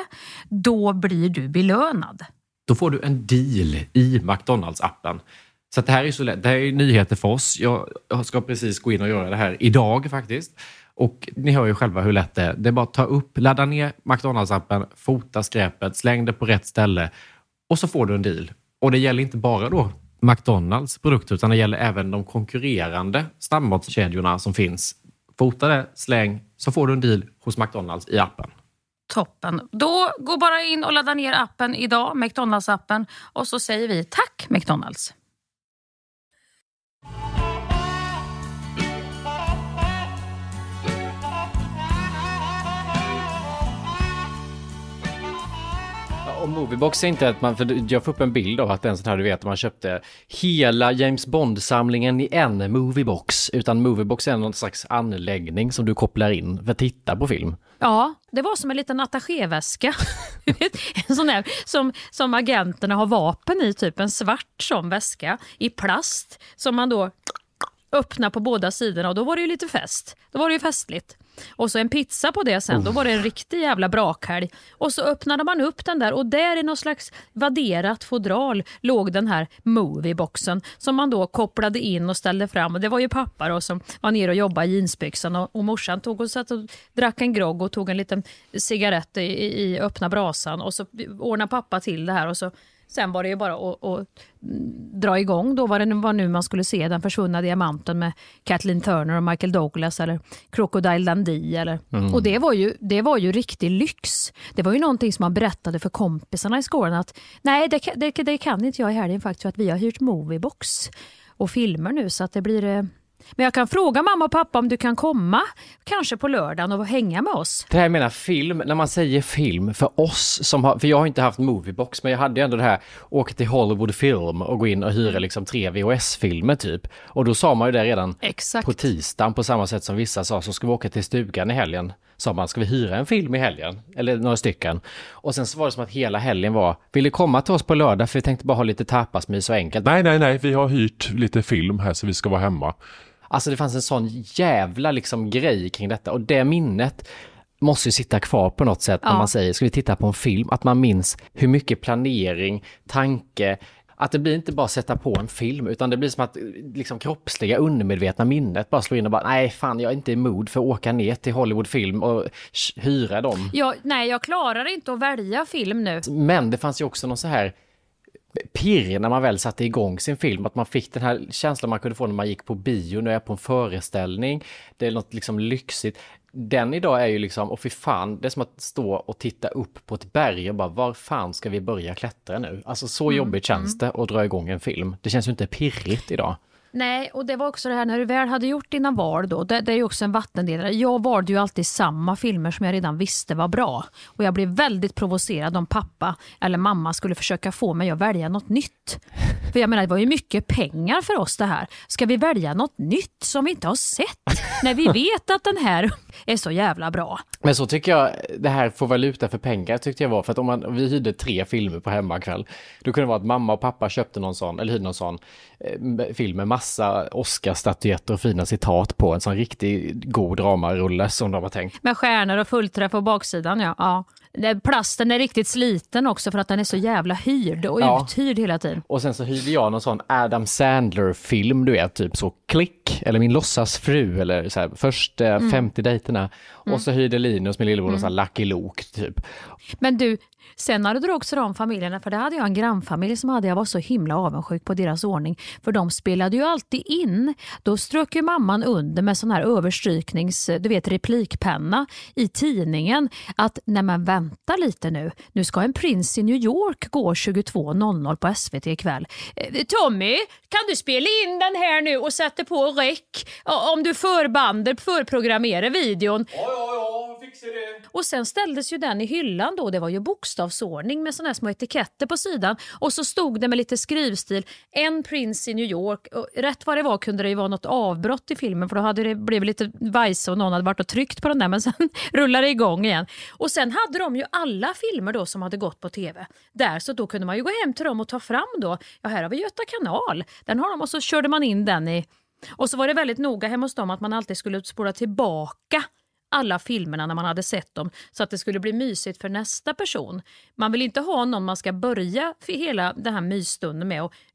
då blir du belönad. Då får du en deal i McDonalds-appen. Så att det här är så lätt. Det här är nyheter för oss. Jag ska precis gå in och göra det här idag faktiskt. Och ni hör ju själva hur lätt det är. Det är bara att ta upp, ladda ner McDonalds-appen, fota skräpet, släng det på rätt ställe och så får du en deal. Och det gäller inte bara då McDonalds produkter utan det gäller även de konkurrerande snabbmatskedjorna som finns Fota det, släng, så får du en deal hos McDonalds i appen. Toppen. Då går bara in och ladda ner appen idag, McDonalds-appen. Och så säger vi tack McDonalds. Och Moviebox är inte att man, för jag får upp en bild av att den sån här, du vet, man köpte hela James Bond-samlingen i en Moviebox, utan Moviebox är någon slags anläggning som du kopplar in för att titta på film. Ja, det var som en liten attachéväska. En sån där som, som agenterna har vapen i, typ en svart som väska i plast som man då öppnar på båda sidorna, och då var det ju lite fest. Då var det ju festligt. Och så en pizza på det sen, då var det en riktig jävla brakhelg. Och så öppnade man upp den där, och där i någon slags vadderat fodral låg den här movieboxen som man då kopplade in och ställde fram. Och det var ju pappa då som var nere och jobbade i jeansbyxan, och, och morsan tog och satt och drack en grogg och tog en liten cigarett i, i öppna brasan, och så ordnade pappa till det här, och så sen var det ju bara att, att dra igång. Då var det var nu man skulle se Den försvunna diamanten med Kathleen Turner och Michael Douglas, eller Crocodile Dundee. Eller. Mm. Och det var, ju, det var ju riktig lyx. Det var ju någonting som man berättade för kompisarna i skolan att nej, det, det, det kan inte jag i helgen faktiskt, för att vi har hyrt Moviebox och filmer nu, så att det blir... Men jag kan fråga mamma och pappa om du kan komma kanske på lördagen och hänga med oss. Det här menar film, när man säger film för oss som har, för jag har inte haft Moviebox, men jag hade ju ändå det här, åka till Hollywood Film och gå in och hyra liksom tre V H S-filmer typ. Och då sa man ju det redan Exakt. På tisdagen, på samma sätt som vissa sa, så ska vi åka till stugan i helgen. Sa man, ska vi hyra en film i helgen? Eller några stycken. Och sen så var det som att hela helgen var, vill du komma till oss på lördag för vi tänkte bara ha lite tapasmys och enkelt. Nej, nej, nej, vi har hyrt lite film här så vi ska vara hemma. Alltså det fanns en sån jävla liksom grej kring detta, och det minnet måste ju sitta kvar på något sätt. Ja. När man säger, ska vi titta på en film, att man minns hur mycket planering, tanke, att det blir inte bara sätta på en film, utan det blir som att liksom kroppsliga undermedvetna minnet bara slår in och bara, nej fan, jag är inte i mod för att åka ner till Hollywood Film och hyra dem. Ja, nej, jag klarar inte att välja film nu. Men det fanns ju också någon så här pirr när man väl satte igång sin film, att man fick den här känslan man kunde få när man gick på bio, när jag är på en föreställning, det är något liksom lyxigt. Den idag är ju liksom, och för fan, det är som att stå och titta upp på ett berg och bara, var fan ska vi börja klättra nu? Alltså så mm, jobbigt känns det att dra igång en film. Det känns ju inte pirrigt idag. Nej, och det var också det här när du väl hade gjort dina val då, det, det är ju också en vattendelare. Jag valde ju alltid samma filmer som jag redan visste var bra. Och jag blev väldigt provocerad om pappa eller mamma skulle försöka få mig att välja något nytt. För jag menar, det var ju mycket pengar för oss det här. Ska vi välja något nytt som vi inte har sett? När vi vet att den här är så jävla bra. Men så tycker jag, det här får valuta för pengar tyckte jag var. För att om man, vi hyrde tre filmer på hemmakväll, då kunde det vara att mamma och pappa köpte någon sån, eller hyrde någon sån eh, film med massa Oscar-statyetter och fina citat på, en sån riktigt god dramarulle som de har tänkt. Med stjärnor och fullträff på baksidan, ja. ja. Plasten är riktigt sliten också för att den är så jävla hyrd och ja. uthyrd hela tiden. Och sen så hyrde jag någon sån Adam Sandler-film, du vet, typ så Klick, eller Min låtsasfru, eller så här, först eh, mm. femtio dejterna. Mm. Och så hyrde Linus, min lillebror, mm. så här Lucky Luke, typ. Men du, sen hade du också de familjerna, för det hade jag en grannfamilj som hade, jag var så himla avundsjuk på deras ordning, för de spelade ju alltid in. Då strök ju mamman under med sån här överstryknings, du vet, replikpenna i tidningen, att när man väntar lite nu, nu ska en prins i New York gå tjugotvå noll noll på S V T ikväll. Tommy, kan du spela in den här nu och sätta på räck om du förbander, förprogrammerar videon? Ja, ja, ja, fixar det. Och sen ställdes ju den i hyllan då, det var ju bokstavsordning med såna här små etiketter på sidan, och så stod det med lite skrivstil, en prins i New York, och rätt vad det var kunde det ju vara något avbrott i filmen, för då hade det blivit lite vajs och någon hade varit och tryckt på den där, men sen rullade det igång igen. Och sen hade de ju alla filmer då som hade gått på tv där, så då kunde man ju gå hem till dem och ta fram då, ja här har vi Göta kanal, den har de, och så körde man in den i, och så var det väldigt noga hemma hos dem att man alltid skulle spola tillbaka alla filmerna när man hade sett dem, så att det skulle bli mysigt för nästa person. Man vill inte ha någon man ska börja för hela den här mysstunden med, och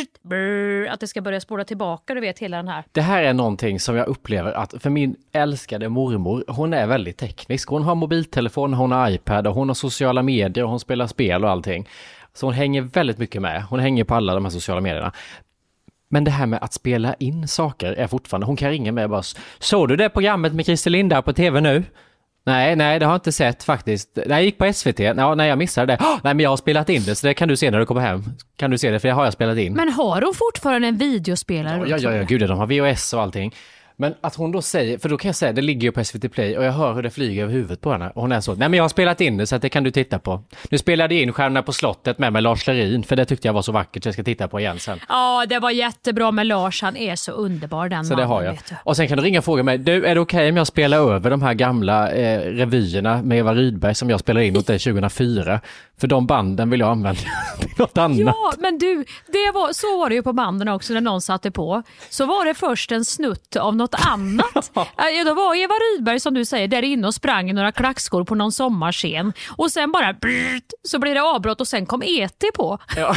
att det ska börja spåra tillbaka, du vet, hela den här. Det här är någonting som jag upplever att för min älskade mormor, hon är väldigt teknisk. Hon har mobiltelefon, hon har iPad och hon har sociala medier och hon spelar spel och allting. Så hon hänger väldigt mycket med. Hon hänger på alla de här sociala medierna. Men det här med att spela in saker är fortfarande... Hon kan ringa mig och bara... Såg du det programmet med Christer Linda på tv nu? Nej, nej, det har jag inte sett faktiskt. Jag gick på S V T. Ja, nej, jag missade det. Oh, nej, men jag har spelat in det, så det kan du se när du kommer hem. Kan du se det, för det har jag spelat in. Men har hon fortfarande en videospelare? Ja, ja, ja, gud, de har V H S och allting. Men att hon då säger, för då kan jag säga, det ligger ju på S V T Play och jag hör hur det flyger över huvudet på henne. Och hon är så, nej men jag har spelat in det så att det kan du titta på. Nu spelade jag in Stjärnorna på slottet med, med Lars Lerin, för det tyckte jag var så vackert så jag ska titta på igen sen. Ja, det var jättebra med Lars, han är så underbar den så mannen, det har jag. vet du. Och sen kan du ringa och fråga mig, du, är det okej okay om jag spelar över de här gamla eh, revyerna med Eva Rydberg som jag spelade in åt dig tjugohundrafyra? För de banden vill jag använda till något annat. Ja, men du, det var, så var det ju på banden också när någon satte på. Så var det först en snutt av något annat. Ja, då var Eva Rydberg, som du säger, där inne och sprang i några klackskor på någon sommarscen. Och sen bara brrrt, så blev det avbrott och sen kom E T på. Ja.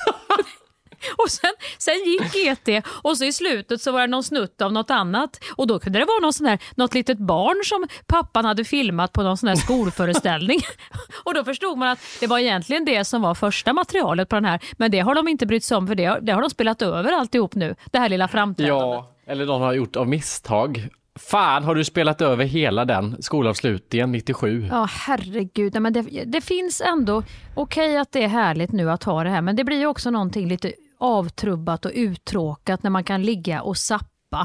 Och sen, sen gick E T och så i slutet så var det någon snutt av något annat. Och då kunde det vara någon sån där, något litet barn som pappan hade filmat på någon sån här skolföreställning. Och då förstod man att det var egentligen det som var första materialet på den här. Men det har de inte brytt sig om, för det, det har de spelat över alltihop nu. Det här lilla framträdandet. Ja, eller de har gjort av misstag. Fan, har du spelat över hela den skolavslutningen nittiosju? Ja, herregud. Men det, det finns ändå okej okay att det är härligt nu att ha det här. Men det blir ju också någonting lite avtrubbat och uttråkat när man kan ligga och sappa.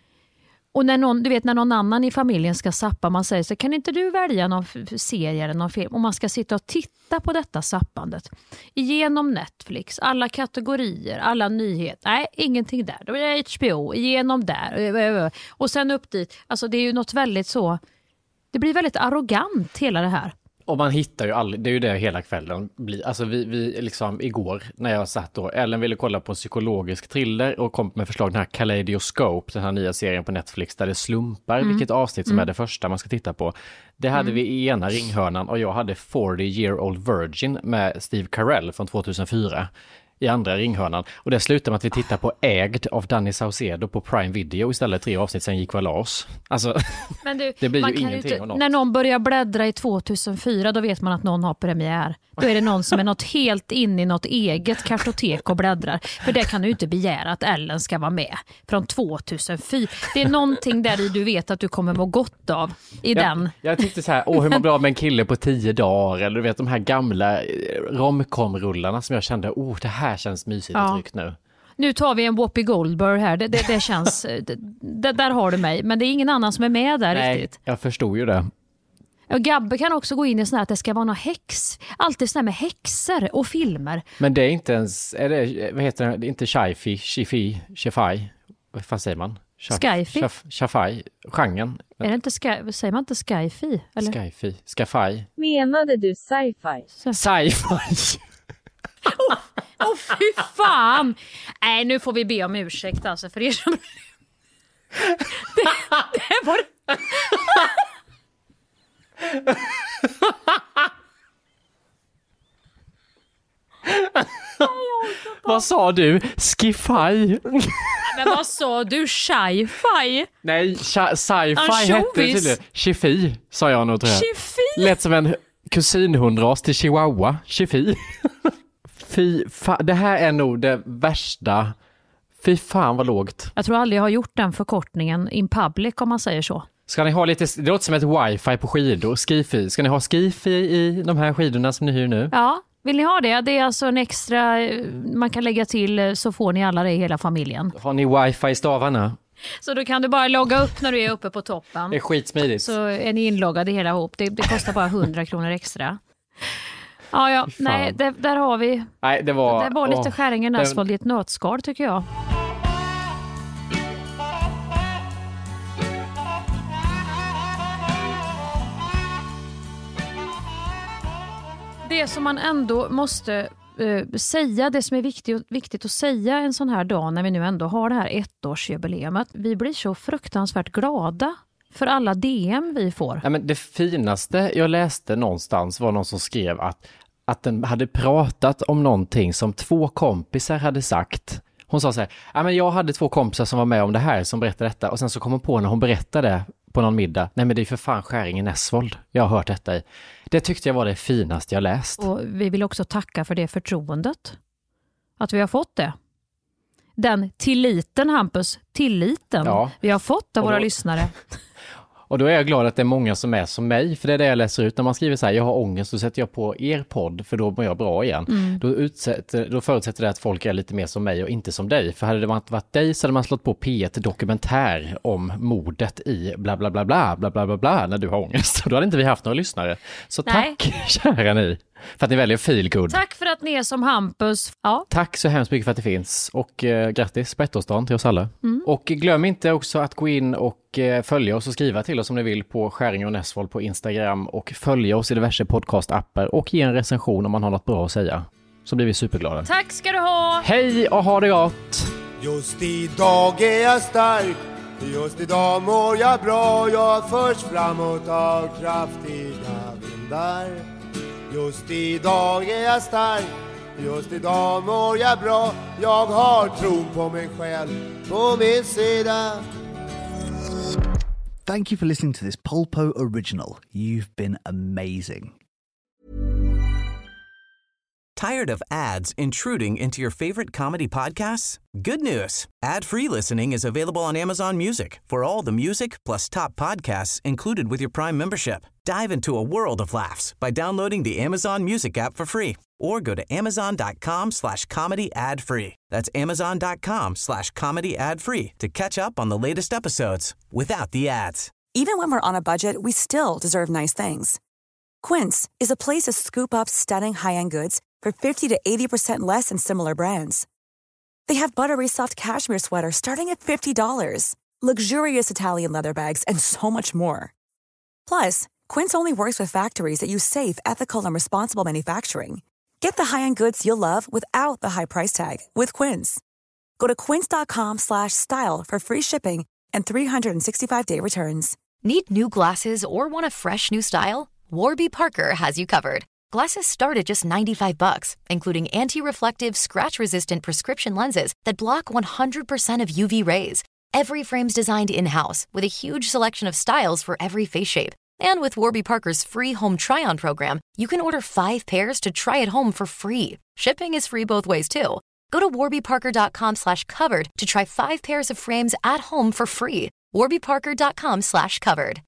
Och när någon, du vet, när någon annan i familjen ska sappa, man säger så, kan inte du välja någon serie eller någon film? Och man ska sitta och titta på detta sappandet. Igenom Netflix, alla kategorier, alla nyheter. Nej, ingenting där. Då är det H B O, igenom där. Och sen upp dit. Alltså det är ju något väldigt så... Det blir väldigt arrogant hela det här. Och man hittar ju aldrig, det är ju det hela kvällen blir. Alltså vi, vi liksom igår när jag satt då, Ellen ville kolla på en psykologisk thriller och kom med förslag den här Kaleidoscope, den här nya serien på Netflix där det slumpar mm. vilket avsnitt som mm. är det första man ska titta på. Det hade mm. vi i ena ringhörnan och jag hade forty year old virgin med Steve Carell från tvåtusenfyra i andra ringhörnan. Och det slutade med att vi tittar på Ägd av Danny Saucedo på Prime Video istället, tre avsnitt sen gick vi la oss. Alltså, men du, det blir man ju kan ingenting. Inte, när någon börjar bläddra i tvåtusenfyra, då vet man att någon har premiär. Då är det någon som är något helt in i något eget kartotek och bläddrar. För det kan du inte begära att Ellen ska vara med från tvåtusenfyra. Det är någonting där i du vet att du kommer må gott av i jag, den. Jag tyckte så här, åh hur man blir av med en kille på tio dagar. Eller du vet de här gamla romcom-rullarna som jag kände, åh det här känns mysigt ja. och tryggt nu. Nu tar vi en Whoopi Goldberg här. Det, det, det känns, det, där har du mig. Men det är ingen annan som är med där. Nej, riktigt. Jag förstod ju det. Och Gabbe kan också gå in i sån här att det ska vara någon häx. Alltid sån här med häxor och filmer. Men det är inte ens, är det, vad heter det, det är inte sci-fi, sci-fi, sci-fi, vad fan säger man? Sci-fi? Sci-fi, genren. Är det inte sky, säger man inte sci-fi? Eller? Sci-fi, sci-fi. Menade du sci-fi? Sci-fi. Åh oh, oh, fy fan! Nej, nu får vi be om ursäkt alltså för er som... det, det var... Vad sa du? Skifaj? Men vad sa du? Sci-fi? Nej, sci-fi hette tydligen. Chifi, sa jag nog tror jag. Chifi? Lät som en kusinhundras till Chihuahua. Chifi. Fy fan, det här är nog det värsta. Fy fan vad lågt. Jag tror aldrig jag har gjort den förkortningen in public om man säger så. Ska ni ha lite, det låter som ett wifi på skidor, skifi. Ska ni ha skifi i de här skidorna som ni hyr nu? Ja, vill ni ha det? Det är alltså en extra, man kan lägga till så får ni alla det i hela familjen. Har ni wifi i stavarna? Så då kan du bara logga upp när du är uppe på toppen. Det är skitsmidigt. Så är ni inloggade hela ihop. Det, det kostar bara hundra kronor extra. Ja, ja. Nej, det, där har vi. Nej, det var, det var lite åh, skäringen asfalt i ett nötskal tycker jag. Det som man ändå måste uh, säga, det som är viktigt, viktigt att säga en sån här dag när vi nu ändå har det här ettårsjubileumet. Vi blir så fruktansvärt glada för alla D M vi får. Ja, men det finaste jag läste någonstans var någon som skrev att, att den hade pratat om någonting som två kompisar hade sagt. Hon sa så här, ja, men jag hade två kompisar som var med om det här som berättade detta. Och sen så kom hon på när hon berättade på någon middag. Nej men det är för fan Skäring i Näsvold. Jag har hört detta i. Det tyckte jag var det finaste jag läst. Och vi vill också tacka för det förtroendet. Att vi har fått det. den tilliten, Hampus, tilliten Ja. vi har fått av Och då- våra lyssnare. Och då är jag glad att det är många som är som mig, för det är det jag läser ut. När man skriver så här, jag har ångest, då sätter jag på er podd, för då mår jag bra igen. Mm. Då, utsätter, då förutsätter det att folk är lite mer som mig och inte som dig. För hade det varit, varit dig så hade man slått på P ett dokumentär om mordet i bla bla bla bla bla bla bla bla när du har ångest. Då hade inte vi haft några lyssnare. Så Nej. tack kära ni för att ni väljer feel good. Tack för att ni är som Hampus. Ja. Tack så hemskt mycket för att det finns och eh, grattis på ettårsdagen till oss alla. Mm. Och glöm inte också att gå in och eh, följa oss och skriva till oss om ni vill på Skäring och Nessvold på Instagram och följa oss i diverse podcastappar och ge en recension om man har något bra att säga. Så blir vi superglada. Tack ska du ha! Hej och ha det gott! Just idag är jag stark, just idag mår jag bra. Jag förs framåt av kraftiga vindar. Just idag är jag stark, just idag mår jag bra. Jag har tron på mig själv på min sida. Thank you for listening to this Polpo original. You've been amazing. Tired of ads intruding into your favorite comedy podcasts? Good news. Ad-free listening is available on Amazon Music for all the music plus top podcasts included with your Prime membership. Dive into a world of laughs by downloading the Amazon Music app for free or go to amazon.com slash comedy ad free. That's amazon.com slash comedy ad free to catch up on the latest episodes without the ads. Even when we're on a budget, we still deserve nice things. Quince is a place to scoop up stunning high-end goods for fifty to eighty percent less than similar brands. They have buttery soft cashmere sweaters starting at fifty dollars, luxurious Italian leather bags, and so much more. Plus, Quince only works with factories that use safe, ethical, and responsible manufacturing. Get the high-end goods you'll love without the high price tag with Quince. Go to quince.com slash style for free shipping and three sixty-five day returns. Need new glasses or want a fresh new style? Warby Parker has you covered. Glasses start at just ninety-five bucks, including anti-reflective, scratch-resistant prescription lenses that block one hundred percent of U V rays. Every frame's designed in-house with a huge selection of styles for every face shape. And with Warby Parker's free home try-on program, you can order five pairs to try at home for free. Shipping is free both ways, too. Go to warbyparker.com slash covered to try five pairs of frames at home for free. warbyparker.com slash covered.